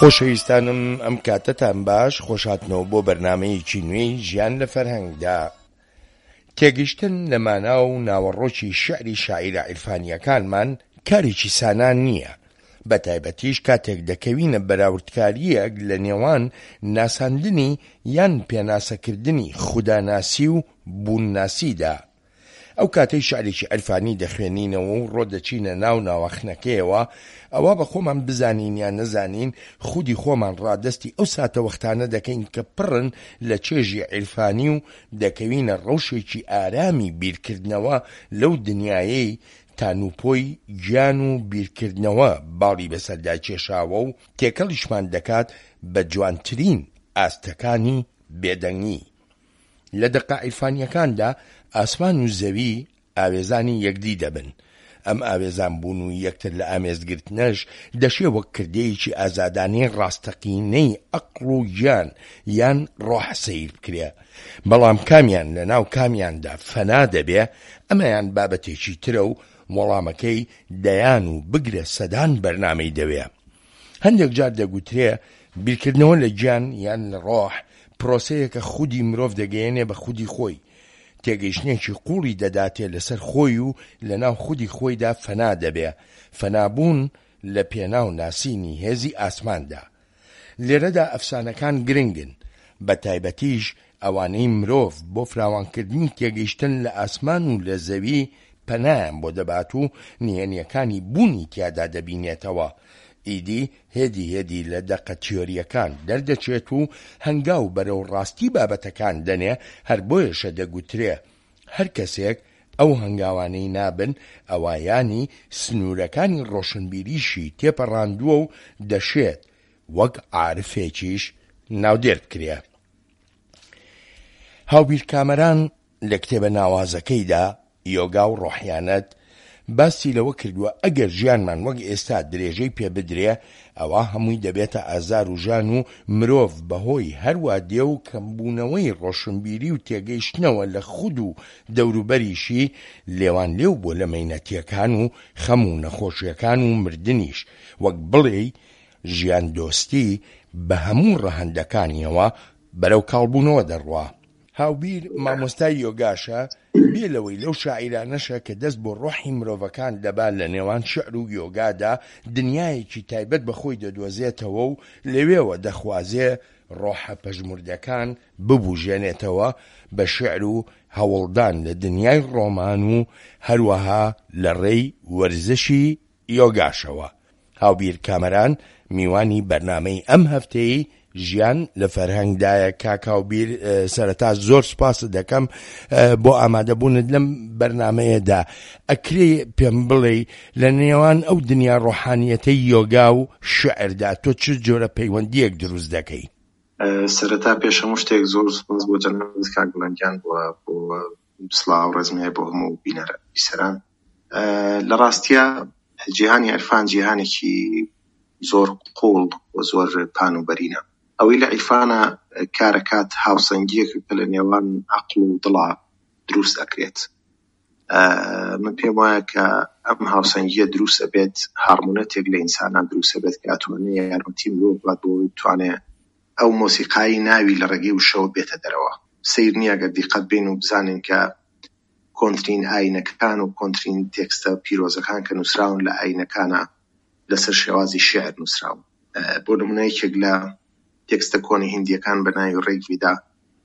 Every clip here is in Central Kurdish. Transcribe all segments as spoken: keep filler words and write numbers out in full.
خۆشەویستانم ئەم کاتتان باش خۆشهاتنەوە بۆ بەرنامەیەکی نوێی ژیان لە فەرهەنگدا. تێگەیشتن لە مانا و ناوەڕۆکی شعری شاعیرە عیرفانیەکانمان کارێکی سانان نییە، بە تایبەتیش کاتێک دەکەوینە بەراوردکاریەک لە نێوان ناساندنی یان پێناسەکردنی خوداناسی و بوونناسیدا. ئەو کاتەی شعرێکی عیرفانی دەخوێنینەوە و ڕۆدەچینە ناو ناوەخنەکەیەوە، ئەوە بە خۆمان بزانین یان نەزانین خودی خۆمان ڕادستی ئەو ساتە وەختانە دەکەین کە پڕن لە چێژی عیرفانی و دەکەوینە ڕەوشێکی ئارامی بیرکردنەوە لەو دنیایەی تانوپۆی گیان و بیرکردنەوە باڵی بەسەردا کێشاوە و تێکەڵیشمان دەکات بە جوانترین ئاستەکانی بێدەنگی. لە دەقا عیرفانیەکاندا ئاسمان و زەوی ئاوێزانی یەکدی دەبن. ئەم ئاوێزان بوون و یەکتر لە ئامێزگرتنەش دەشێ وەک کردەیەکی ئازادانەی ڕاستەقینەی عەقڵ و گیان یان ڕۆح سەیر بکرێ، بەڵام کامیان لە ناو کامیاندا فەنا دەبێ، ئەمەیان بابەتێکی ترە و وەڵامەکەی دەیان و بگرە سەدان بەرنامەی دەوێ. هەندێک جار دەگوترێ بیرکردنەوە لە گیان یان لە ڕۆح پرۆسەیەکە خودی مرۆڤ دەگەیەنێ بە خودی خۆی، تێگەیشتنێکی قوڵی دەداتێ لەسەر خۆی و لە ناو خودی خۆیدا فەنا دەبێ، فەنابوون لە پێناو ناسینی هێزی ئاسماندا. لێرەدا ئەفسانەکان گرنگن، بە تایبەتیش ئەوانەی مرۆڤ بۆ فراوانکردنی تێگەیشتن لە ئاسمان و لە زەوی پەنایان بۆ دەبات و نهێنیەکانی بوونی تیادا دەبینێتەوە. ئیدی هێدی هێدی لە دەقە تیۆریەکان دەردەچێت و هەنگاو بەرەو ڕاستی بابەتەکان دەنێ، هەر بۆیەشە دەگوترێ هەر کەسێک ئەو هەنگاوانەی نابن ئەوایانی سنوورەکانی ڕۆشنبیریشی تێپەڕاندووە و دەشێت وەک عارفێکیش ناودێر بکرێ. هاوبیر کامەران لە کتێبە ناوازەکەیدا یۆگا و ڕۆحیانەت باسی لەوە کردووە ئەگەر ژیانمان وەک ئێستا درێژەی پێ بدرێ، ئەوە هەمووی دەبێتە ئازار و ژان و مرۆڤ بەهۆی هەروە دێ و کەمبوونەوەی ڕۆشنبیری و تێگەیشتنەوە لە خود و دەوروبەریشی لێوان لێو بۆ لە مەینەتیەکان و خەم و نەخۆشیەکان و مردنیش، وەک بڵێ ژیان دۆستی بە هەموو ڕەهەندەکانیەوە بەرەو کاڵبوونەوە دەڕوا. هاوبیر مامۆستای یۆگاشە، بێ لەوەی لەو شاعیرانەشە کە دەست بۆ ڕۆحی مرۆڤەکان دەبات لە نێوان شعر و یۆگادا دنیایەکی تایبەت بەخۆی دەدۆزێتەوە و لەوێوە دەخوازێ ڕۆحە پەژموردەکان ببوژێنێتەوە بە شعر و هەوڵدان لە دنیای ڕۆمان و هەروەها لە ڕێی وەرزشی یۆگاشەوە. هاوبیر کامەران میوانی بەرنامەی ئەم هەفتەیە ژیان لە فەرهەنگدایە. کاکاوبیر سەرەتا زۆر سپاس دەکەم بۆ ئامادەبوونت لەم بەرنامەیەدا. ئەکرێ پێم بڵێ لە نێوان ئەو دنیا ڕۆحانیەتەی یۆگا و شعردا تۆ چ جۆرە پەیوەندیەک دروست دەکەی؟ سەرەتا پێش هەموو شتێک زۆر سپاس بۆ جەنابەت کاک گوڵەنگیان بۆ بۆ سڵاو و ڕێزمێ بۆ هەموو بینەرە بیسەران. لە ڕاستیە جیهانی عیرفان جیهانێکی زۆر قوڵ و زۆر پانوبەرینە. ئەوەی لە عیرفانە کارەکات هاوسەنگیەک کە لە نێوان عەقڵ و دڵا دروست ئەکرێت. من پێم وایە کە ئەم هاوسەنگیە دروست ئەبێت هارمۆنەتێک لە ئینسانان دروست ئەبێت کە ئەتوانێت یارمەتی مرۆڤ بات بۆ بتوانێت ئەو مۆسیقای ناوی لە ڕێگەی وشەوە بێتە دەرەوە. سیر نییە گەر دیقەت بین و بزانین کە کۆنترین ئاینەکان و کۆنترین تێکستە پیرۆزەکان کە نووسراون لە ئاینەکانە لەسەر شێوازی شێعر نووسراون. بۆ نمونەیەکێک لە تێکستە کۆنی هیندیەکان بە ناوی ڕێگڤیدا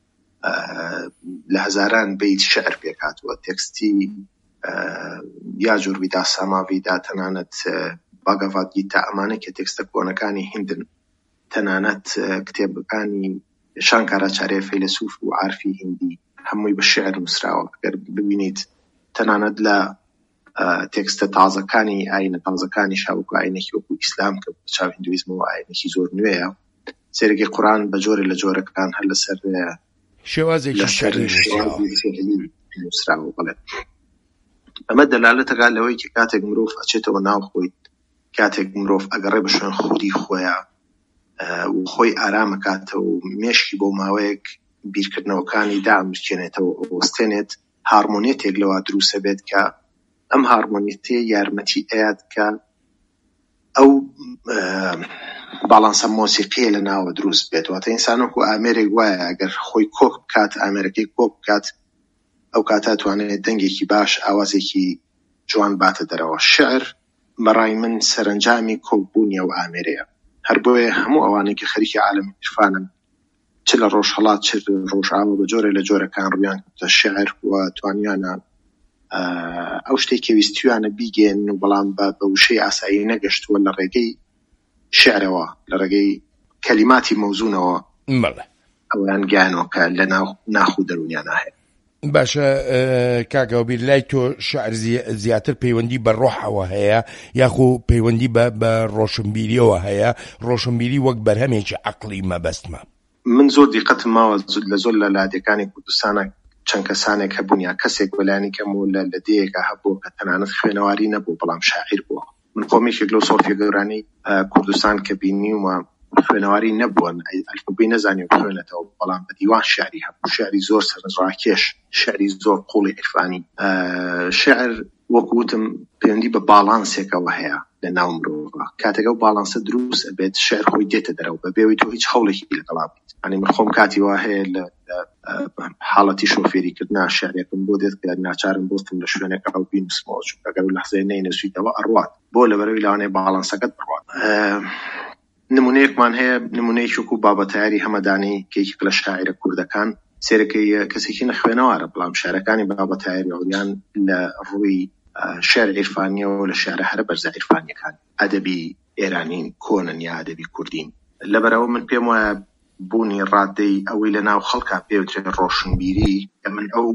لە هەزاران بەیت شعر پێکاتوە. تێکستی یا جوورڤیدا ساماڤیدا تەنانەت باگەڤاد گیتا ئەمانە کە تێکستە کۆنەکانی هیندن، تەنانەت کتێبەکانی شانکاراچاریا فەیلسوف و عارفی هیندی هەمووی بە شعر نووسراوە. ئەگەر ببینیت تەنانەت لە تێکستە تازەکانی ئاینە تازەکانی شاوکو ئاینێکی وەکو ئیسلام کە چاو هیندویزمەوە ئاینێکی زۆر نوێیە، سێرەگی قورآن بە جۆرە لە جۆرەکان هەر لەسەر شێوازێکی شعری نووسراوە. بەڵێ ئەمە دەلالەتەکات لەوەی کە کاتێک مرۆڤ ئەچێتەوە ناو خۆی، کاتێک مرۆڤ ئەگەڕێ بە شوێن خودی خۆیە و خۆی ئارامەکاتەوە و مێشکی بۆ ماوەیەک بیرکردنەوەکانی دامشکێنێتەوە وەستێنێت، هارمۆنیەتێک لەوە دروستە بێت کە ئەم هارمۆنیەتێ یارمەتی ئەیات کە ئەو باڵانسە مۆسیقیە لە ناوە دروست بێت. واتە ئینسانێک و ئامێرێک وایە ئەگەر خۆی کۆک بکات، ئامێرەکەی کۆک بکات، ئەو کاتە توانێت دەنگێکی باش، ئاوازێکی جوان باتە دەرەوە. شعر بەڕای من سەرنجامی کۆکبوونیە و ئامێرەیە. هەر بۆیە هەموو ئەوانەی کە خەریکی عالەمی عیرفانن، چ لە ڕۆژهەڵات چ ڕۆژئاوا بە جۆرێ لە جۆرەکان ڕویان کردە شعر و توانیانە ئەو شتێکی ویستیوانە بیگێن و بەڵام بە وشەی ئاسایی نەگەشتووە لە ڕێگەی شعرەوە، لە ڕێگەی کەلیماتی مەوزونەوە ئەویان گیانەوە کە لە ناخ و دەرونیان هەیە. باشە کاکەوبیر، لای تۆ شعر زیاتر پەیوەندی بە ڕۆحەوە هەیە یاخو پەیوەندی بە ڕۆشنبیریەوە هەیە؟ ڕۆشنبیری وەک بەرهەمێکی عەقڵی مەبەستمە. من زۆر دیقەتم ماوە لە زۆر لە لادەکانی کوردستانە چەند کەسانێک هەبوون یا کەسێک بەلایانی کەم و لە دەیەکە هەبوو کە تەنانەت خوێنەواری نەبوو بەڵام شاعیر بووە. من خۆمێکێک لەو سۆفیە گەورانەی کوردستان کە بینیومە خوێنەواری نەبوون، ئەلفوبێی نەزانی و خوێنێتەوە، بەڵام بە دیوان شعری هەبوو، شعری زۆر سەرنجڕاکێش، شعری زۆر قوڵی عیرفانی. شعر وەکوتم پەیوەندی بە باڵانسێکەوە هەیە لە ناو مرۆڤە. کاتێک ئەو باڵانسە دروست ئەبێت شعر خۆی دێتە دەرەوە بە بێەوەی تۆ هیچ هەوڵێکی لەگەڵا بێت. ئەنی من خۆم کاتی وا هەیە لە حاڵەتی شۆفێریکردنا شعرێکم بۆ دێت کە ناچارم بۆستم لە شوێنێکە ئەو بینوسمەوە، چونکە ئەگەر لەحزەیە نەینەسویتەوە ئەڕوات بۆ لەبەرەوەی لەوانەیە باڵانسەکەت بڕوات. نمونەیەکمان هەیە، نمونەیەکی وەکو بابەتیاری هەمەدانی کە لە شاعیرە کوردەکان سێرەکەی کەسێکی نەخوێنەوارە، بەڵام شعرەکانی بابەتیاری ئەویان لە ڕووی شعر عیرفانیەوە و لە شعرە هەرە بەرزە عیرفانیەکان ئەدەبی ئێرانین کۆنن یا ئەدەبی کوردین. لەبەرەوە من پێم وایە بوونی ڕادەی ئەوەی لە ناو خەڵکا پێوترێت ڕۆشنبیری، کە من ئەو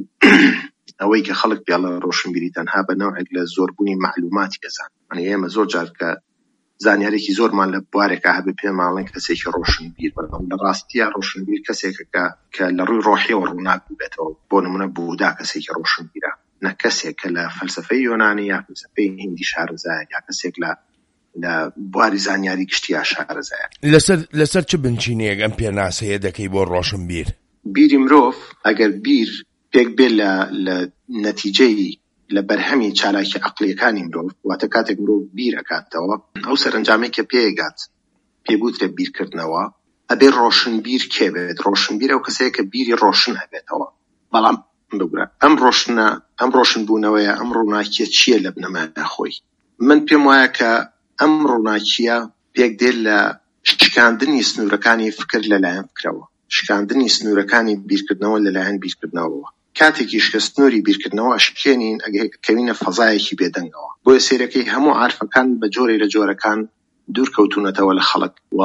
ئەوەی کە خەڵک پێڵە ڕۆشنبیری تەنها بە نەوعێک لە زۆربوونی معلوماتی دەزان. ئەنی ئێمە زۆر جار کە زانیارێکی زۆرمان لە بوارێکە هەبێ پێماڵێن کەسێکی ڕۆشنبیر، بەڵام لە ڕاستیە ڕۆشنبیر کەسێکە کە لە ڕووی ڕۆحیەوە ڕووناک بێتەوە. بۆ نمونە بوودا کەسێکی ڕۆشنبیرە، نە کەسێک کە لە فەلسەفەی یۆنانی یا فەلسەفەی هیندی شارەزایە، یا کەسێک لە لە بواری زانیاری گشتیا شارەزایە. لەسەر لەسەر چ بنچینەیەک ئەم پێناسەیە دەکەی بۆ ڕۆشنبیر؟ بیری مرۆڤ ئەگەر بیر پێک بێ لە نەتیجەی لە بەرهەمی چالاکی عەقڵیەکانی مرۆڤ، واتە کاتێک مرۆڤ بیر ئەکاتەوە، ئەو سەرنجامەی کە پێگات پێبوترێ بیرکردنەوە، ئەبێ ڕۆشنبیر کێ بێت؟ ڕۆشنبیر ئەو کەسەیە کە بیری ڕۆشن هەبێتەوە. بەڵام بگورە ئەم ڕۆشنە ئەم ڕۆشنبوونەوەیە ئەم ڕووناکیە چییە لە بنەمایە خۆی؟ من پێم وایە کە ئەم ڕووناکیە پێک دێت لە شکاندنی سنوورەکانی فکر لەلایەن فکرەوە، شکاندنی سنوورەکانی بیرکردنەوە لەلایەن بیرکردنەوەەوە. کاتێکیش کە سنووری بیرکردنەوە شکێنین ئەگەکەوینە فەزایەکی بێدەنگەوە. بۆیە سێرەکەی هەموو عارفەکان بە جۆرێ لە جۆرەکان دوورکەوتونەتەوە لە خەڵک و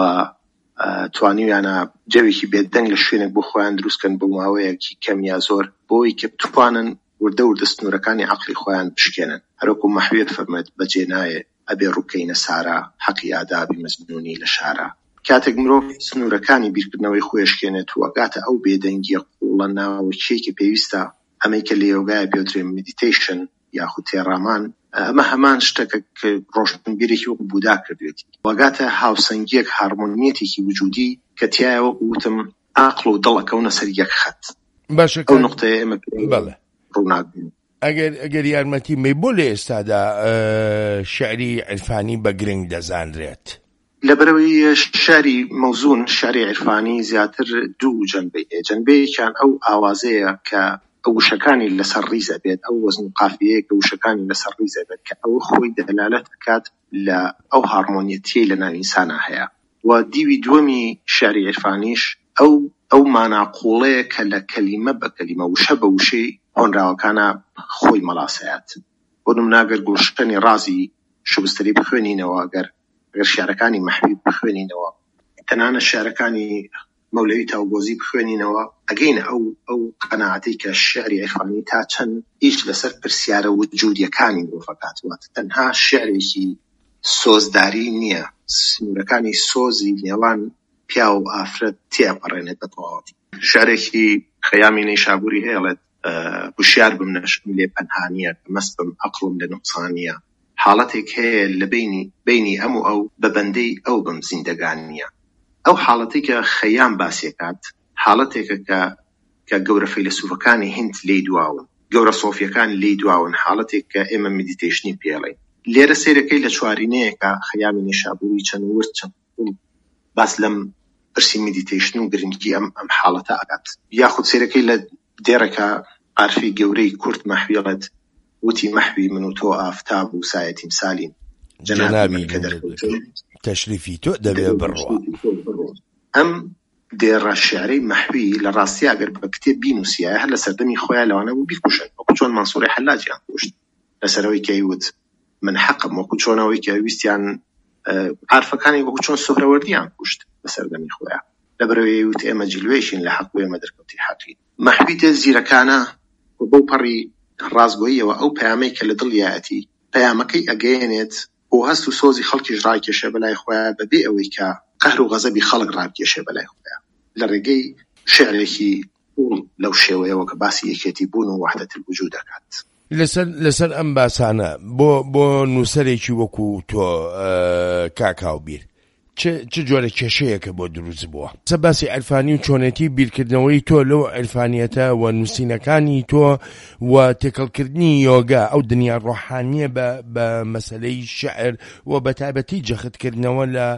توانیویانە جەوێکی بێدەنگ لە شوێنێک بۆ خۆیان دروستکەن بۆ ماوەیەکی کەم یا زۆر، بۆی کە بتوانن وردە وردە سنوورەکانی عەقڵی خۆیان بشکێنن. هەروەکو مەحوێت فەرمێت بەجێ نایە ئەبێ ڕووکەینە سارا حەقی ئادابی مەزنونی لە شارە. کاتێک مرۆڤ سنوورەکانی بیرکردنەوەی خۆیشکێنێت و ئەگاتە ئەو بێدەنگیە قوڵە ناوچەیەکی پێویستە، ئەمەی کە لە یۆگایە پێوترێ مدیتیشن یاخود تێڕامان، ئەمە هەمان شتێکە کە ڕۆشنبیرێکی وەکو بوودا کردوێتی، وەگاتە هاوسەنگیەک هارمۆنیەتێکی وجودی کە تایەوە وتم عەقڵ و دڵ ئەکەونە سەر یەک خەت. باشە، ئەو نقطەیە ئێمە ڕووناک بوو. ئەگەر ئەگەر یارمەتی مەی بۆ لە ئێستادا شعری عیرفانی بە گرنگ دەزانرێت؟ لەبەرەوەی شعری مەوزون، شعری عیرفانی زیاتر دوو جەنبەی هەیە. جەنبەیەکیان ئەو ئاوازەیە کە ئەو وشەکانی لەسەر ڕیزە بێت، ئەو وەزن و قافیەیە کە وشەکانی لەسەر ڕیزە بێت، کە ئەو خۆی دەلالەت دەکات لە ئەو هارمۆنیەتیەی لە ناو ئینسانە هەیە. و دیوی دووەمی شعری عیرفانیش ئەو ئەو ماناقوڵەیە کە لە کەلیمە بە کەلیمە وشە بە وشەی هۆنراوەکانە خۆی مەڵاسەیات. بۆ نمونە ئەگەر گوڵشتنی ڕازی شوبستری بخوێنینەوە، ئەگەر ئەگەر شعرەکانی مەحبوب بخوێنینەوە، تەنانە شعرەکانی مەولەوی تاوگۆزی بخوێنینەوە، ئەگەینە ئەو ئەو قەناعەتی کە شعری عیرفانی تا چەند هیچ لەسەر پرسیارە وجودیەکانی مرۆڤەکات، واتە تەنها شعرێکی سۆزداری نییە، سنوورەکانی سۆزی نێوان پیا و ئافرەت تێپەڕێنێت بە تەواوەتی. شعرێکی خەیامی نەیشابووری هەیەڵێت هوشیار بم نەشم لێ پەنهانیە، مەستم عەقڵم لە نوقسانیە، حاڵەتێک هەیە لە بینی بینی ئەم و ئەو بە بەندەی ئەو بم زیندەگانیە. ئەو حاڵەتی کە خەیام باسیەکات حاڵەتێکە کە کە گەورە فەیلسوفەکانی هیند لێی دواون، گەورە سۆفیەکان لێی دواون، حاڵەتێک کە ئێمە مدیتیشنی پێڵێن. لێرە سیرەکەی لە چوارینەیەکە خەیامی نەیشابووری چەند ورد چەند باس لەم پرسی میدیتیشن و گرنگی ئەم ئەم حاڵەتە ئەکات. یاخود سێرەکەی لە دێڕێکە عارفی گەورەی کورد مەحویڵێت وتی مەحوی من و تۆ ئافتاب و سایە تیمسالین جەنابی تەشریفی تۆ دەبێ بڕوا. ئەم دێڕە شێعرەی مەحوی لە ڕاستی ئەگەر بە کتێب بینووسیایە هەر لە سەردەمی خۆیان لەوانە بوو بیکوشن، وەکو چۆن مەنسووری حەلاجیان کوشت لەسەرەوەی کە وت من حەقم، وەکو چۆنەوەی کە ویستیان عارفەکانی وەکو چۆن سوهرەوەردیان کوشت لە سەردەمی خۆیان لەبەرەوەی وت ئێمە جلوێشین لە حەق و ئێمە دەرکەوتی حەقی. مەحوی تێ زیرەکانە بۆ پەڕی ڕازگۆییەوە ئەو پەیامەی کە لە دڵیایەتی پەیامەکەی ئەگەیەنێت بۆ هەست و سۆزی خەڵکیش ڕاکێشێ بەلای خۆیان بەبێ ئەوەی کە قەهر و غەزەبی خەڵک ڕاکێشێ بەلای خۆیان لە ڕێگەی شێعرێکی لەو شێوەیەوە کە باسی یەکێتی بوون و وحدەت الوجود دەکات. لەسەر لەسەر ئەم باسانە بۆ بۆ نووسەرێکی وەکو تۆ کاکاو بیر چ جۆرە کێشەیەکە بۆ دروست بووە؟ سە باسی عرفانی و چۆنێتی بیرکردنەوەی تۆ لەو عرفانیەتە و نووسینەکانی تۆ و تێکەڵکردنی یۆگا ئەو دنیا ڕۆحانیە بە مەسەلەی شعر و بە تایبەتی جەختکردنەوە لە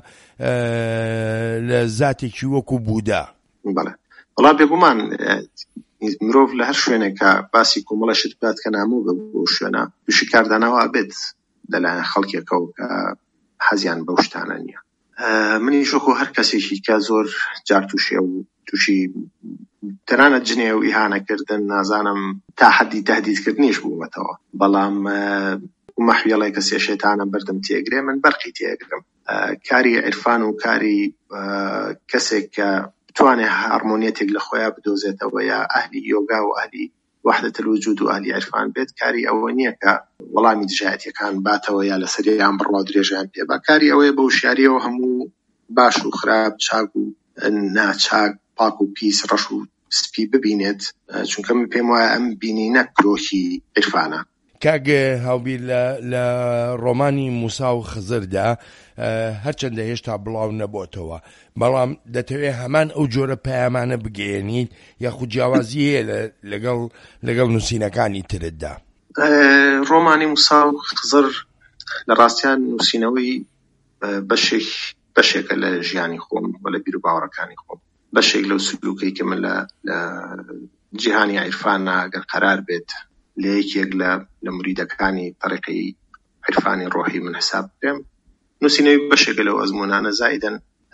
لە زاتێکی وەکو بوودا. بەڵێ وەڵام بێگومان مرۆڤ لە هەر شوێنێکە باسی کۆمەڵە شت بات کە ناموو بۆ شوێنە تووشی کاردانەوە بێت لەلایەن خەڵکێکەوە کە حەزیان بەو شتانە نییە. منی شۆکۆ هەر کەسێکی کە زۆر جار تووشێ و تووشی تەنانەت جنێ و ئیهانەکردن نازانم تا حەدی تەهدیدکردنیش بوومەتەوە، بەڵام مەحویڵێک کە سێ شێتانم بەردەم تێگرێ من بەرقی تێگرم. کاری عرفان و کاری کەسێک کە توانێ هارمۆنیەتێک لە خۆیان بدۆزێتەوە یا ئەهلی یۆگا و ئەهلی وحدەت الوجود و ئەهلی عرفان بێت کاری ئەوە نییە کە وەڵامی دژایەتیەکان باتەوە یا لەسەریان بڕوا درێژیان پێ با. کاری ئەوەیە بە وشیاریەوە هەموو باش و خراپ چاک و ناچاک پاک و پیس ڕەش و سپی ببینێت، چونکە من پێم وایە ئەم بینینە کرۆکی عرفانە. کاگە هاوبیر لە ڕۆمانی موسا و خزردا هەرچەندە هێشتا بڵاو نەبووتەوە، بەڵام دەتەوێت هەمان ئەو جۆرە پەیامانە بگەێنیت یاخود جیاوازی هەیە لەگەڵ لەگەڵ نووسینەکانی ترتدا؟ ڕۆمانی موسا و خزر لە ڕاستیان نووسینەوەی بەشێک بەشێکە لە ژیانی خۆم و لە بیر و باوەڕەکانی خۆم، بەشێک لەو سلوکەی کە من لە جیهانی عرفانە ئەگەر قەرار بێت لە یەکێک لە مریدەکانی طریقەی عرفانی ڕۆحی من حساب بکەم. نووسینەوەی بەشێکە لەو ئەزمونانە زائیدەن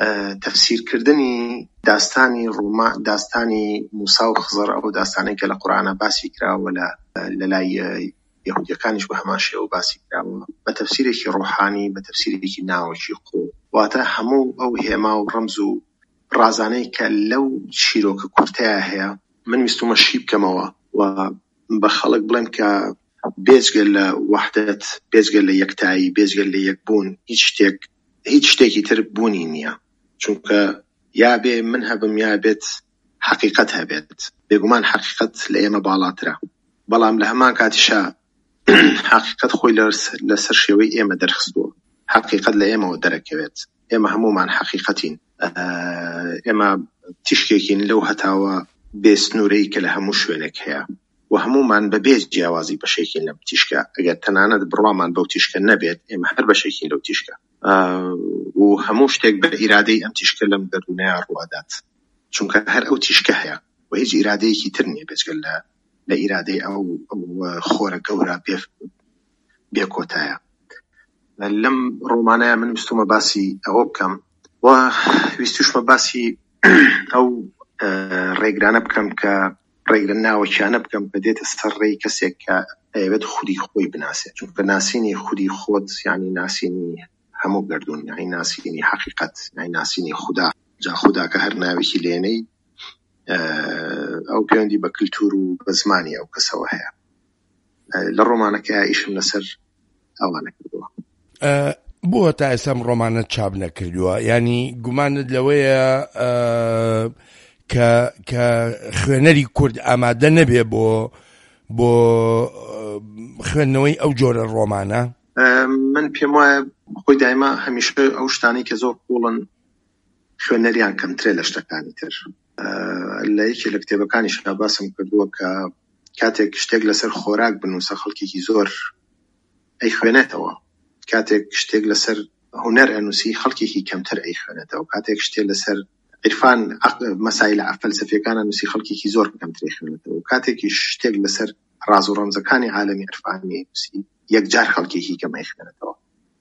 تەفسیرکردنی داستانی ڕۆما داستانی موسا و خزر ئەو داستانەی کە لە قورئانە باسی کراوە لە لای یەهودیەکانیش بە هەمان شێوە باسی کراوە بە تەفسیرێکی ڕۆحانی بە تەفسیرێکی ناوەکی قۆ، واتە هەموو ئەو هێما و ڕەمز و ڕازانەی کە لەو چیرۆکە کورتەیە هەیە من ویستومە شی بکەمەوە و بە خەڵک بڵێم کە بێجگەل لە وحدەت، بێجگەل لە یەکتایی، بێجگەل لە یەکبوون هیچ شتێک هیچ شتێکی تر بوونی نییە، چونکە یا بێ من هەبم یا بێت حەقیقەت هەبێت. بێگومان حەقیقەت لە ئێمە باڵاترە، بەڵام لە هەمان کاتیشا حەقیقەت خۆی لەسەر شێوەی ئێمە دەرخستووە، حەقیقەت لە ئێمەوە دەرەکەوێت. ئێمە هەمومان حەقیقەتین، ئێمە تیشکێکین لەو هەتاوە بێسنوورەی کە لە هەموو شوێنێک هەیە و هەمومان بەبێ جیاوازی بەشێکین لەم تیشکە. ئەگەر تەنانەت بڕوامان بەو تیشکە نەبێت ئێمە هەر بەشێکین لەو تیشکە و هەموو شتێک بە ئیرادەی ئەم تیشکە لەم گەردونەیە ڕوادات، چونکە هەر ئەو تیشکە هەیە و هیچ ئیرادەیەکی تر نییە بێجگەل لە لە ئیرادەی ئەو خۆرە گەورە بێ کۆتایە. لەم ڕۆمانەیە من ویستومە باسی ئەوە بکەم و ویستوشمە باسی ئەو ڕێگرانە بکەم کە ڕێگرە ناوەکیانە بکەم کە دێتە سەر ڕێی کەسێک کە ئەوێت خودی خۆی بناسێت، چونکە ناسینی خودی خۆت یعنی ناسینی هەموو گەردون، یعنی ناسینی حەقیقەت، یعنی ناسینی خوددا. جا خوددا کە هەر ناوێکی لێنەی ئەو پەیوەندی بە کلتور و بە زمانی ئەو کەسەوە هەیە. لە ڕۆمانەکە ئیشم لەسەر ئەوانە کردووە. بۆ تا ئێستا ڕۆمانەت چاپ نەکردووە، ینی گومانت لەوەیە کە خوێنەری کورد ئامادە نەبێ بۆ بۆ خوێندنەوەی ئەو جۆرە ڕۆمانە؟ من پێم وایە خۆی دایما هەمیشە ئەو شتانی کە زۆر قوڵن خوێنەریان کەمترێ لە شتەکانی تر. لە یەکی لە کتێبەکانیشدا باسم کردووە کە کاتێک شتێک لەسەر خۆراک بنووسە خەڵکێکی زۆر ئەی خوێنێتەوە، کاتێک شتێک لەسەر هونەر ئەنووسی خەڵکێکی کەمتر ئەی خوێنێتەوە کاتێک شتێ لەسەر عرفان مەسایل فەلسەفیەکانە نووسی خەڵکێکی زۆر کەمتر خوێنێتەوە کاتێکی شتێک لەسەر ڕاز و ڕەمزەکانی عالەمی عرفانی نووسی یەکجار خەڵکێکی کەم ئەی خوێنێتەوە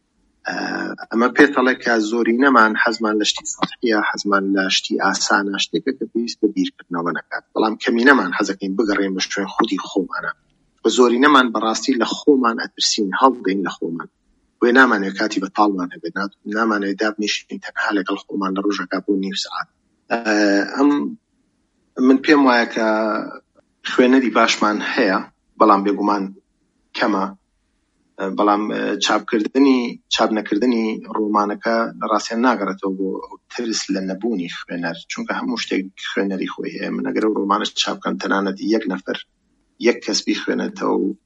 ئەمە پێتەڵێک کە زۆری نەمان حەزمان لە شتی سەطحیە حەزمان لە شتی ئاسانە شتێکە کە پێویست بە بیرکردنەوە نەکات بەڵام کەمی نەمان حەزەکەین بگەڕێین بە شوێن خودی خۆمانە بە زۆری نەمان بەڕاستی لە خۆمان ئەترسین هەڵدەین لە خۆمان وێ نامانێت کاتی بەتاڵمان هەبێت نامانێت دابنیشین تەنها لەگەڵ خۆمان لە ڕۆژەکە بۆ نیو سەعات ئەم من پێم وایە کە خوێنەری باشمان هەیە بەڵام بێگومان کەمە بەڵام چاپکردنی چاپ نەکردنی ڕۆمانەکە لە ڕاستیان ناگەڕێتەوە بۆ ترس لە نەبوونی خوێنەر چونکە هەموو شتێک خوێنەری خۆی هەیە من ئەگەر ڕۆمانە چاپکەم تەنانەت یەک نەفەر یەک کەس بیخوێنێتەوە و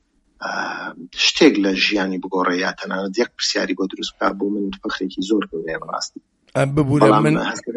شتێک لە ژیانی بگۆڕێ یا تەنانەت یەک پرسیاری بۆ دروست بکات بۆ من فەخرێکی زۆر گەورەیە بەڕاستی ببوورە من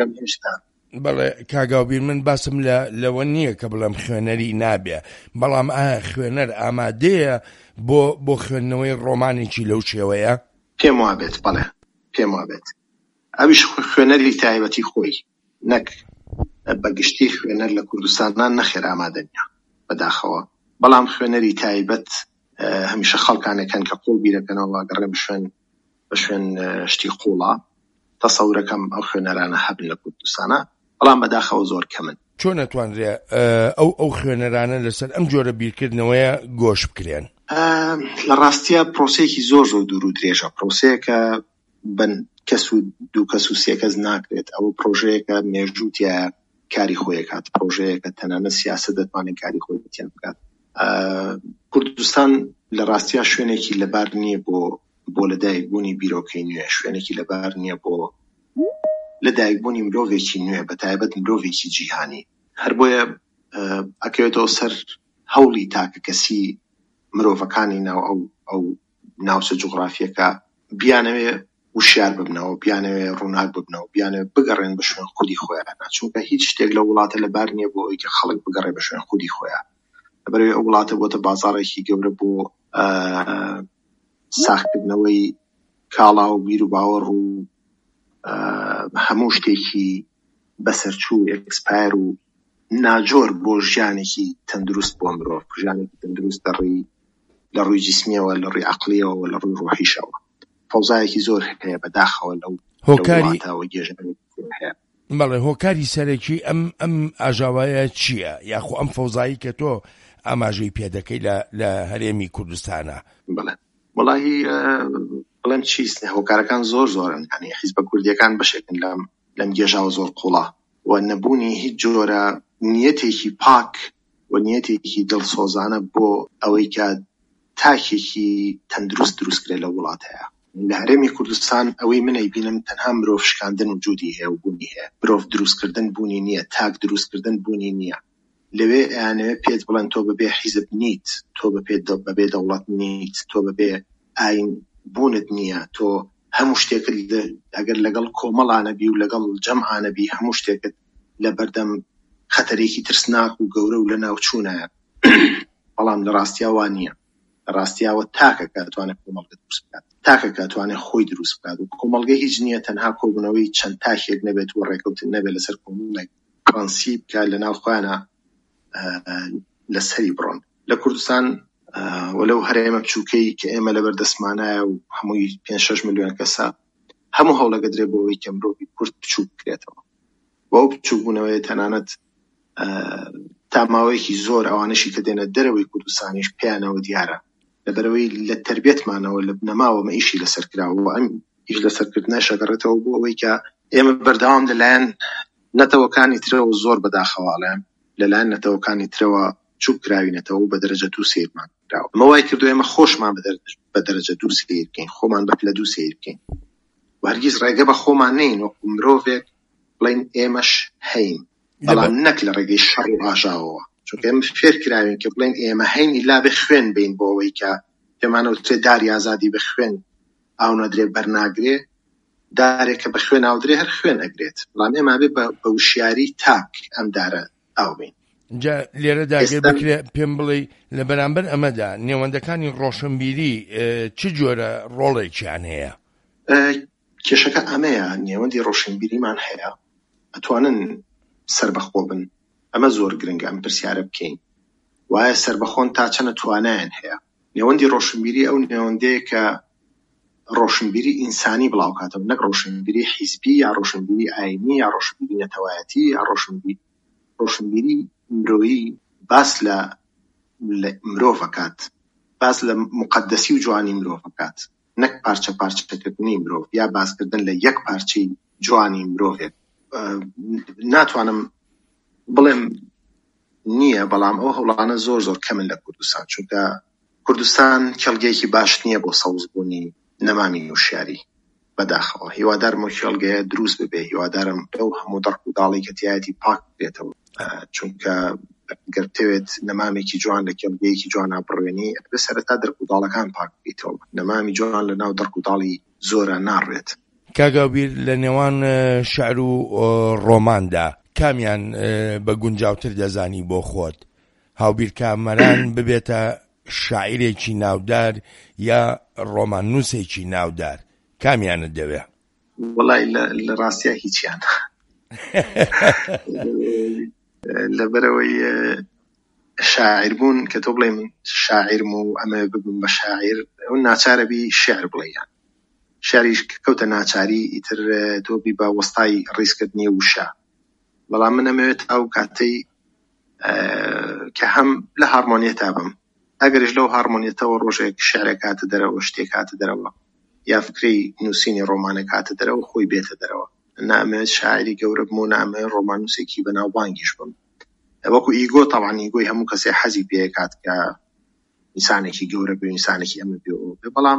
بەڵێ کاگاوبیر من باسم لە لەوە نییە کە بڵێم خوێنەری نابێ بەڵام ئایا خوێنەر ئامادەیە بۆ بۆ خوێندنەوەی ڕۆمانێکی لەو شێوەیە پێم وابێت بەڵێ پێم وابێت ئەویش خوێنەری تایبەتی خۆی نەک بەگشتی خوێنەر لە کوردستانان نەخێر ئامادە نییە بەداخەوە بەڵام خوێنەری تایبەت هەمیشە خەڵکانێکن کە قوڵ بیرەکەنەوە گەڕێ بشوێن بە شوێن شتی قوڵە تەسەورەکەم ئەو خوێنەرانە هەبن لە کوردستانە بەڵام بەداخەوە زۆر کەمن چۆن نەتوانرێ ئەو ئەو خوێنەرانە لەسەر ئەم جۆرە بیرکردنەوەیە گۆش بکرێن لە ڕاستیە پرۆسەیەکی زۆر زۆر دوور و درێژە پرۆسەیەکە بن کەس و دوو کەس و سێ کەس ناکرێت ئەو پرۆژەیەکە مێژووتیە کاری خۆی کات پرۆژەیەکە تەنانەت سیاسەت دەتوانێت کاری خۆی بتیان بکات کوردستان لە ڕاستیە شوێنێکی لەبار نییە بۆ بۆ لەدایکبوونی بیرۆکەی نوێ شوێنێکی لەبار نییە بۆ لەدایکبوونی مرۆڤێکی نوێ بە تایبەت مرۆڤێکی جیهانی هەر بۆیە ئەکەوێتەوە سەر هەوڵی تاکە کەسی مرۆڤەکانی ناو ئەو ئەو ناوچە جوغرافیەکە بیانەوێ وشیار ببنەوە بیانەوێ ڕووناک ببنەوە بیانەوێ بگەڕێن بە شوێن خودی خۆیان چونکە هیچ شتێک لە وڵاتە لەبار نییە بۆ ئەوەی کە خەڵک بگەڕێ بە شوێن خودی خۆیان لەبەرەوەی ئەو وڵاتە بۆتە بازاڕێکی گەورە بۆ ساختکردنەوەی کاڵا و بیر و باوەڕ و هەموو شتێکی بەسەرچوو ئێکسپایر و ناجۆر بۆ ژیانێکی تەندروست بۆ مرۆڤ ژیانێکی تەندروست دەڕی لە ڕووی جسمیەوە لە ڕووی عەقلیەوە لە ڕووی ڕۆحیشەوە فەوزایەکی زۆر هەیە بەداخەوە لەو وڵاتەوە گێژەکە هەیە بەڵێ هۆکاری سەرەکی ئەم ئەم ئاژاوایە چییە یاخۆ ئەم فەوزایی کە تۆ ئاماژەی پێدەکەی لە هەرێمی کوردستانە بڵێ وەڵاهی بڵێم چیست هۆکارەکان زۆر زۆرن ینی حیزبە کوردیەکان بەشێکن لەم لەم گێژاوە زۆر قوڵە و نەبوونی هیچ جۆرە نیەتێکی پاک و نیەتێکی دڵسۆزانە بۆ ئەوەی کە تاکێکی تەندروست دروستکرێت لە وڵاتەیە لە هەرێمی کوردستان ئەوەی منەی بینم تەنها مرۆڤ شکاندن وجودی هەیە و بوونی هەیە مرۆڤ دروستکردن بوونی نییە تاک دروستکردن بوونی نییە لەوێ ئەیانەوێ پێت بڵێن تۆ بەبێ حیزب نیت تۆ بەبێ دەوڵەت نیت تۆ بەبێ ئاین بوونت نییە تۆ هەموو شتێکت ئەگەر لەگەڵ کۆمەڵانە بی و لەگەڵ جەمعانە بی هەموو شتێکت لە بەردەم خەتەرێکی ترسناک و گەورە و لە ناوچوونایە بەڵام لە ڕاستیاوە نییە لە ڕاستیاوە تاکە کاتوانێت کۆمەڵگە دروست بکات تاکە کاتوانێت خۆی دروست بکات و کۆمەڵگە هیچ نییە تەنها کۆبوونەوەی چەند تاکێک نەبێت و ڕێکەوتن نەبێت لەسەر کۆمەڵێک پرەنسیب کە لە ناوخۆیانە لەسەری بڕۆن لە کوردستان وەلەو هەرێمە بچووکەی کە ئێمە لەبەر دەستمانایە و هەمووی پێنج شەش ملیۆن کەسە هەموو هەوڵەکە درێ بۆەوەی کە مرۆڤی کورد بچووک بکرێتەوە بۆ ئەو بچووکبوونەوەی تەنانەت تاماوەیەکی زۆر ئەوانشی کە دێنە دەرەوەی کوردستانیش پێیانەوە دیارە لەبەرەوەی لە تربێتمانەوە لە بنەماوە مە ئیشی لەسەر کراوە ئەم ئیش لەسەرکردنە شەگەڕێتەوە بۆ ئەوەی کە ئێمە بەردەوام لەلایەن نەتەوەکانی ترەوە زۆر بەداخەواڵێن لەلایەن نەتەوەکانی ترەوە چوب کراوینەتەوە و بە دەرەجە دوو سیرمان کراوە مەوای کردو ئێمە خۆشمان بە دەرەجە دوو سیر بکەین خۆمان بە پلە دوو سیر بکەین و هەرگیز ڕێگە بە خۆمان نین وەکو مرۆڤێک بڵێن ئێمەش هەین بەڵام نەک لە ڕێگەی شەڕ و ئاژاوەوە چونکە ئێمە فێر کراوین کە بڵێن ئێمە هەین ئیلا بە خوێن بین بۆ ئەوەی کە پێمانەوترێ داری ئازادی بە خوێن ئاو نەدرێ بەرناگرێ دارێکە بە خوێن ئاودرێ هەر خوێن ئەگرێت بەڵام ئێمە بێ بە وشیاری تاک ئەم دارە ئاو بین جا لێرە داگەر بکرێ پێم بڵێ لە بەرامبەر ئەمەدا نێوەندەکانی ڕۆشنبیری چ جۆرە ڕۆڵێکیان هەیە کێشەکە ئەمەیە نێوەندی ڕۆشنبیریمان هەیە ئەتوانن سەربەخۆ بن ئەمە زۆر گرنگە ئەم پرسیارە بکەین وایە سەربەخۆن تا چەنە توانایان هەیە نێوەندی ڕۆشنبیری ئەو نێوەندەیە کە ڕۆشنبیری ئینسانی بڵاوکاتەوە نەک ڕۆشنبیری حیزبی یا ڕۆشنبیری ئاینی یا ڕۆشنبیری نەتەوایەتی یا ڕۆشنبیری ڕۆشنبیری مرۆیی باس لە مرۆڤەکات باس لە مقدسی و جوانی مرۆڤەکات نەک پارچە پارچەکردنی مرۆڤ یا باسکردن لە یەک پارچەی جوانی مرۆڤێک ناتوانم بڵێم نییە بەڵام ئەو هەوڵانە زۆر زۆر کەمن لە کوردستان چونکە کوردستان کێڵگەیەکی باش نییە بۆ سەوزبوونی نەمامی وشیاری بەداخەوە هیوادارم ئەو کێڵگەیە دروست ببێ هیوادارم ئەو هەموو دەڕک و داڵی کە تایەتی پاک بێتەوە چونکە گەرتەوێت نەمامێکی جوان لە کێڵگەیەکی جوانە بڕوێنی بە سەرەتا دەرک و داڵەکان پاک بێتەوە نەمامی جوان لە ناو دەرک و داڵی زۆرە ناڕێت کاگاوبیر لە نێوان شەعر و ڕۆماندا کامیان بە گونجاوتر دەزانی بۆ خۆت هاوبیر کامەران ببێتە شاعیرێکی ناودار یا ڕۆمان نووسێکی ناودار کامیانت دەوێ؟ وەڵای لە ڕاستیە هیچیان لەبەرەوەی شاعیر بوون کە تۆ بڵێ من شاعیرم و ئەمە ببم بە شاعیر ئەو ناچارە بی شعر بڵێیان شعریش کەوتە ناچاری ئیتر تۆ بی بە وەستای ڕیزکردنی وشە بەڵام من ئەمەوێت ئەو کاتەی کە هەم لە هارمۆنیەتا بم ئەگەرش لەو هارمۆنیەتەوە ڕۆژێک شعرێک هاتە دەرەوە شتێک هاتە دەرەوە یا فکرەی نووسینی ڕۆمانێک هاتە دەرەوە خۆی بێتە دەرەوە نامەوێت شاعری گەورە بم و نامەوێت ڕۆمانووسێکی بەناوبانگیش بم وەکو ئیگۆ تەواان ئیگۆی هەموو کەسێ حەزی پێ کات کە ئینسانێکی گەورە بێ ئینسانێکی ئەمە بێ بەڵام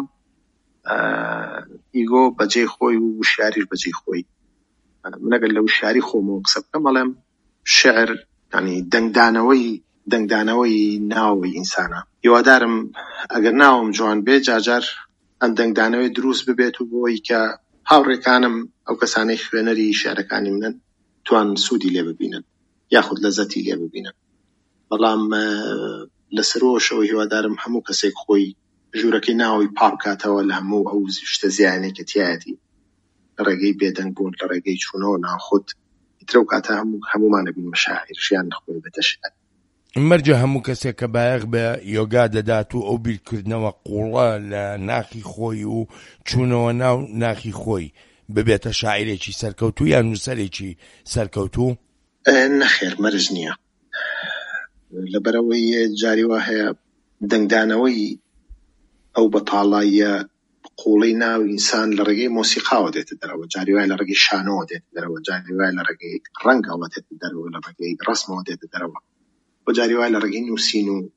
ئیگۆ بەجێ خۆی و وشیاریش بەجێ خۆی من ئەگەر لە وشیاری خۆمەوە قسە بکەم بەڵێم شعر ینی دەنگدانەوەی دەنگدانەوەی ناوی ئینسانە هیوادارم ئەگەر ناوم جوان بێ جاجار ئەم دەنگدانەوەی دروست ببێت و بۆی کە هاوڕێکانم ئەو کەسانەی خوێنەری شعرەکانی منن توان سوودی لێ ببینن یاخود لەزەتی لێ ببینن بەڵام لەسەرۆشەوە هیوادارم هەموو کەسێک خۆی ژوورەکەی ناوی پاک کاتەوە لە هەموو ئەو شتە زیانێک کە تایەتی لە ڕێگەی بێدەنگ بوون لە ڕێگەی چوونەوە ناخۆت ئیترە و کاتە هەموو هەمومانە بین مەشاعیر ژیان نەخۆی بێتە شعر مەرجە هەموو کەسێک کە بایەغ بە یۆگا دەدات و ئەو بیرکردنەوە قوڵە لە ناخی خۆی و چوونەوە ناو ناخی خۆی ببێتە شاعیرێکی سەرکەوتوو یان نووسەرێکی سەرکەوتوو؟ نەخێر مەرج نییە لەبەرەوەی جاری وا هەیە دەنگدانەوەی ئەو بەتاڵاییە قوڵەی ناو ئینسان لە ڕێگەی مۆسیقاوە دێتە دەرەوە جاری وایە لە ڕێگەی شانەوە دێتە دەرەوە جاری وایە لە ڕێگەی ڕەنگەوە دێتە دەرەوە لە ڕێگەی ڕەسمەوە دێتە دەرەوە بۆ جاری وایە لە ڕێگەی نووسین و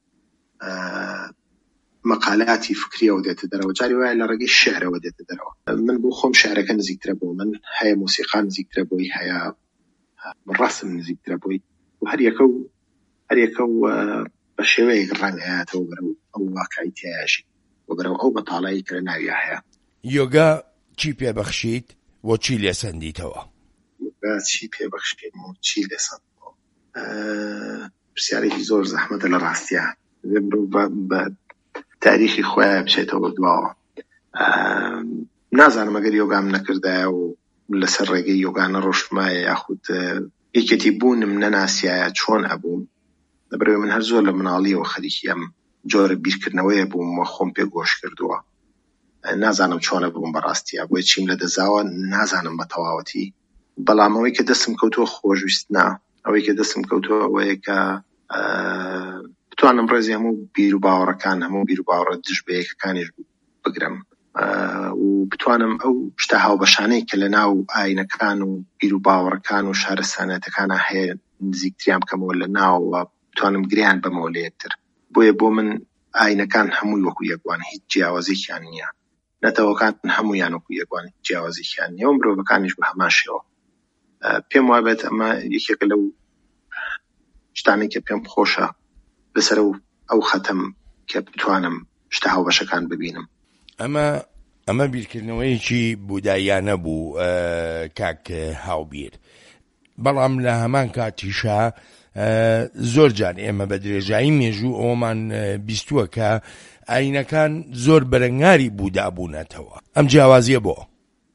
مەقالاتی فکریەوە دێتە دەرەوە جاری وایە لە ڕێگەی شعرەوە دێتە دەرەوە من بۆ خۆم شعرەکە نزیکترە بۆ من هەیە مۆسیقا نزیکترە بۆی هەیە ڕەسم نزیکترە بۆی و هەر یەکە و هەر یەکە و بە شێوەیەک ڕەنگ هەیەتەوە بەرەو ئەو واقعیتیایەشی و بەرەو ئەو بەتاڵایی کە ناویە هەیە. یۆگا چی پێبەخشیت و چی لێسەندیتەوە؟ یۆگا چی پێبەخشیت و چی لێسەندیتەوە؟ پرسیارێکی زۆر زەحمەتە لە ڕاستیە بە تاریخی خۆیان بچێتەوە دواوە نازانم ئەگەر یۆگام نەکردایە و لەسەر ڕێگەی یۆگانە ڕۆشتمایە یاخود یەکێتی بوونم نەناسیایە چۆن ئەبووم لەبەرەوەی من هەر زۆر لە مناڵیەوە خەریکی ئەم جۆرە بیرکردنەوەیە بووم و خۆم پێ گۆش کردووە نازانم چۆنە بووم بەڕاستیە بۆی چیم لە دەزاوە نازانم بە تەواوەتی بەڵام ئەوەی کە دەستم کەوتووە خۆشویستنا ئەوەی کە دەستم کەوتووە ئەوەیە کە بتوانم ڕێزی هەموو بیر و باوەڕەکان هەموو بیر و باوەڕە دژ بەیەکەکانیش بگرم و بتوانم ئەو شتە هاوبەشانەی کە لە ناو ئاینەکان و بیر و باوەڕەکان و شارەسانەتەکانە هەیە نزیکتریان بکەمەوە لە ناوەوە بتوانم گریان بەمەوە لە یەکتر بۆیە بۆ من ئاینەکان هەمووی وەکو یەکوان هیچ جیاوازێکیان نییە نەتەوەکان هەموویان وەکو یەکوان هیچ جیاوازێکیان نییە و مرۆڤەکانیش بە هەمان شێوە پێم وابێت ئەمە یەکێکە لەو شتانێک کە پێم خۆشە بەسەر ئەو خەتەم کە بتوانم شتە هاوبەشەکان ببینم. ئەمە ئەمە بیرکردنەوەیەکی بووداییانە بوو کاک هاوبیر بەڵام لە هەمان کاتیشا زۆر جار ئێمە بە درێژایی مێژوو ئەومان بیستووە کە ئاینەکان زۆر بەرەنگاری بوودابوونەتەوە ئەم جیاوازیە بۆ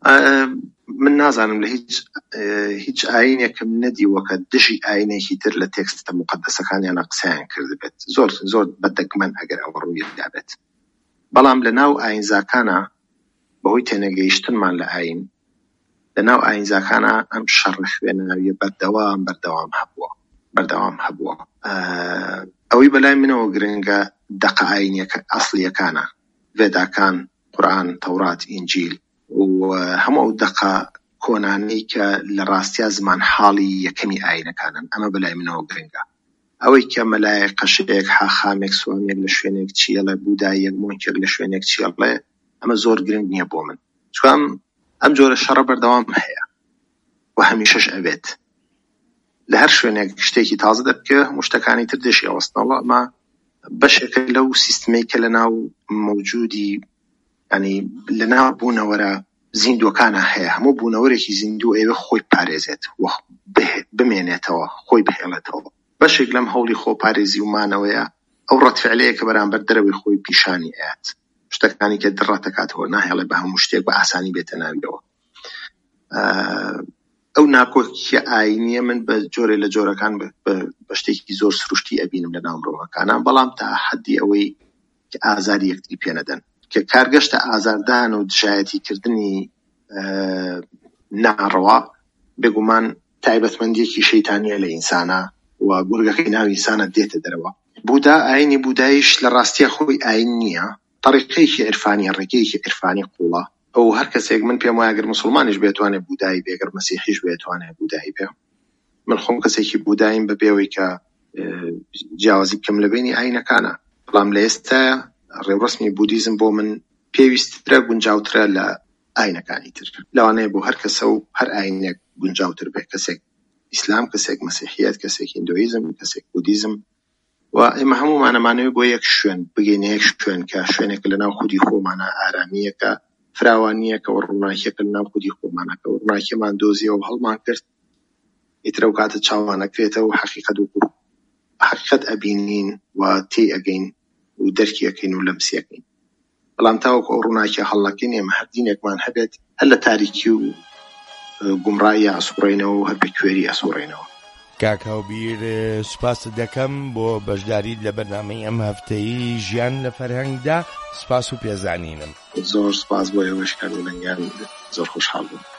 من نازانم لە هیچ هیچ ئاینێکم نەدیوە کە دژی ئاینێکی تر لە تێکستە مقدسەکانیان قسەیان کردبێت. زۆر زۆر بەدەگمەن ئەگەر ئەوە ڕوویدا بێت. بەڵام لە ناو ئاینزاکانە بەهۆی تێنەگەیشتنمان لە ئاین لە ناو ئاینزاکانە ئەم شەڕە خوێناویە بەردەوام بەردەوام هەبووە بەردەوام هەبووە. ئەوەی بەلای منەوە گرنگە دەقە ئاینیەکە ئەسڵیەکانە، ڤێداکان، قورئان، تەورات، ئینجیل و هەموو ئەو دەقە کۆنانەی کە لە ڕاستیا زمان حاڵی یەکەمی ئاینەکانن، ئەمە بەلای منەوە گرنگە. ئەوەی کە مەلایەک قەشێک حاخامێک سوامێک لە شوێنێک چیەڵێ بودایەک مۆنکێک لە شوێنێک چیەڵێ ئەمە زۆر گرنگ نییە بۆ من، چوام ئەم جۆرە شەڕە بەردەوام هەیە و هەمیشەش ئەبێت. لە هەر شوێنێک شتێکی تازە دەبکە هەموو شتەکانی تر دێشی ئەوەستنەوە. ئەمە بەشێکە لەو سیستمەی کە لە ناو مەوجودی ینی لە ناو بوونەوەرە زیندوەکانە هەیە. هەموو بوونەوەرێکی زیندوو ئێوە خۆی پارێزێت و بمێنێتەوە، خۆی بهێڵێتەوە. بەشێک لەم هەوڵی خۆپارێزی ومانەوەیە ئەو ڕەتفعلەیە کە بەرامبەر دەرەوەی خۆی پیشانی ئەیات، شتەکانی کە دڕەتەکاتەوە ناهێڵێ بە هەموو شتێک بە ئاسانی بێتە ناویەوە. ئەو ناکۆکیە ئاینیە من بە جۆرێ لە جۆرەکان بە شتێکی زۆر سروشتی ئەبینم لە ناو مرۆڤەکانە، بەڵام تا حەدی ئەوەی کە ئازاری یەکتری پێ نەدەن، کە کارگەشتە ئازاردان و دژایەتیکردنی ناڕەوا بێگومان تایبەتمەندیەکی شەیتانیە لە ئینسانە و گورگەکەی ناو ئینسانە دێتە دەرەوە. بودا ئاینی بودایش لە ڕاستیە خۆی ئاین نییە، طریقەیەکی عرفانی، ڕێگەیەکی عرفانی قوڵە. ئەو هەر کەسێک من پێم وایە ئەگەر موسڵمانیش بێتوانێ بودایی بێ، ئەگەر مەسیحیش بێتوانێ بودایی بێ. من خۆم کەسێکی بوداییم بەبێەوەی کە جیاوازی بکەم لە بینی ئاینەکانە، بەڵام لە ئێستا ڕێوڕسمی بودیزم بۆ من پێویستترە، گونجاوترە لە ئاینەکانی تر. لەوانەیە بۆ هەر کەسە و هەر ئاینێک گونجاوتر بێ، کەسێک ئیسلام، کەسێک مەسیحیەت، کەسێک هیندویزم، کەسێک بودیزم، و ئێمە هەمومانەمانەوێت بۆ یەک شوێن بگەینە، یەک شوێن کە شوێنێک لە ناو خودی خۆمانە ئارامەیەکە، فراوانیەکە و ڕووناکیەکە لە ناو خودی خۆمانەکە و ڕووناکیمان دۆزیەوە و هەڵمان کرد، ئیترە و کاتە چاوانەکرێتەوە و حەقیقەت و حەقیقەت ئەبینین و تێی ئەگەین و دەرکی ئەکەین و لەمسیەکەین. بەڵام تاوەکو ئەو ڕووناکیە هەڵەکەین، ئێمە هەر دینێکمان هەبێت هەر لە تاریکی و گومڕایی ئەسوڕێنەوە و هەر بە کوێری ئەسوڕێنەوە. کاکاوبیر، سوپاس دەکەم بۆ بەشداریت لە بەرنامەی ئەم هەفتەیی ژیان لە فەرهەنگدا. سوپاس و پێزانینم. زۆر سوپاس بۆ ئێوەش کاروو لەنگیان، زۆر خۆشحاڵ بووم.